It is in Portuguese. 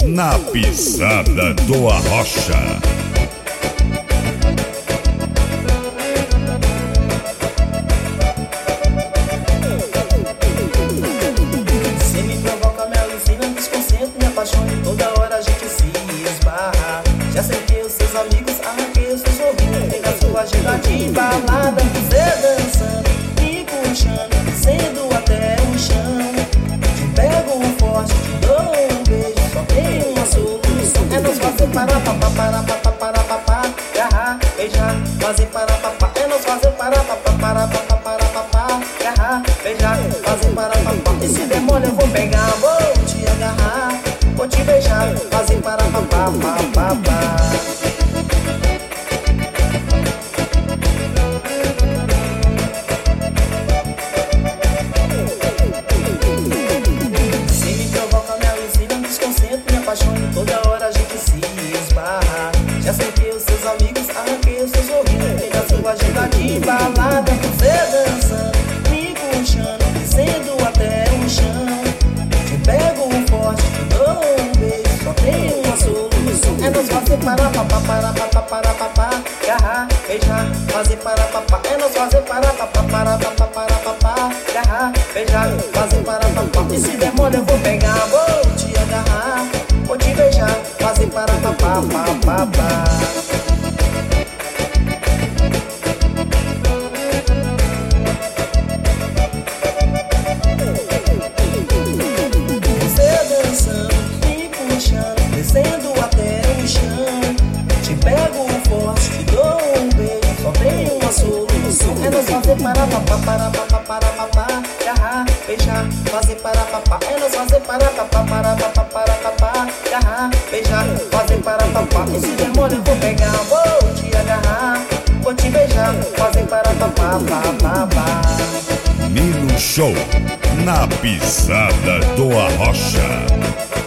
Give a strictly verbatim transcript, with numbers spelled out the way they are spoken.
na pisada do Arrocha. Cê me provoca, me alucina, me desconcentro, me apaixono e toda hora a gente se esbarra. Já cerquei os seus amigos, arranquei os seus ouvidos, tem a sua agenda de balada, você dançando, me puxando, descendo até o chão. Te pego forte, te dou um beijo, só tem uma solução, é nós fazer para papá, para papá, para papá, agarrar, beijar, fazer para papá, é nós fazer para papá, para papá, para papá, agarrar, beijar, fazer para papá. E se demora eu vou pegar, vou te agarrar, vou te beijar, fazer para papá, papá, papá. Se me provoca, me alucina, me desconcentro, me apaixono, toda hora a gente se esbarra. Já cerquei os seus amigos, arranquei os seus ouvidos, tem a sua agenda de balada, você dançando, me puxando, descendo até o chão. Te pego forte, te dou um beijo, só tem uma solução, é nós fazer para papá, para papá, para papá, agarrar, beijar, fazer para papá, é nós fazer para papá, para papá, para papá, agarrar, beijar, fazer para papá. E se demora eu vou pegar, vou te agarrar, vou te beijar, fazer para papá, papá, papá. Descendo até o chão, te pego forte, te dou um beijo, só tem uma solução, é nós fazer para papá, para papá, para papá, agarrar, beijar, fazer para papá, é nós fazer para papá, para papá, para papá, agarrar, beijar, fazer para papá. E se demora eu vou pegar, vou te agarrar, vou te beijar, fazer para papá, papá, papá. Nilo Show, na pisada do Arrocha.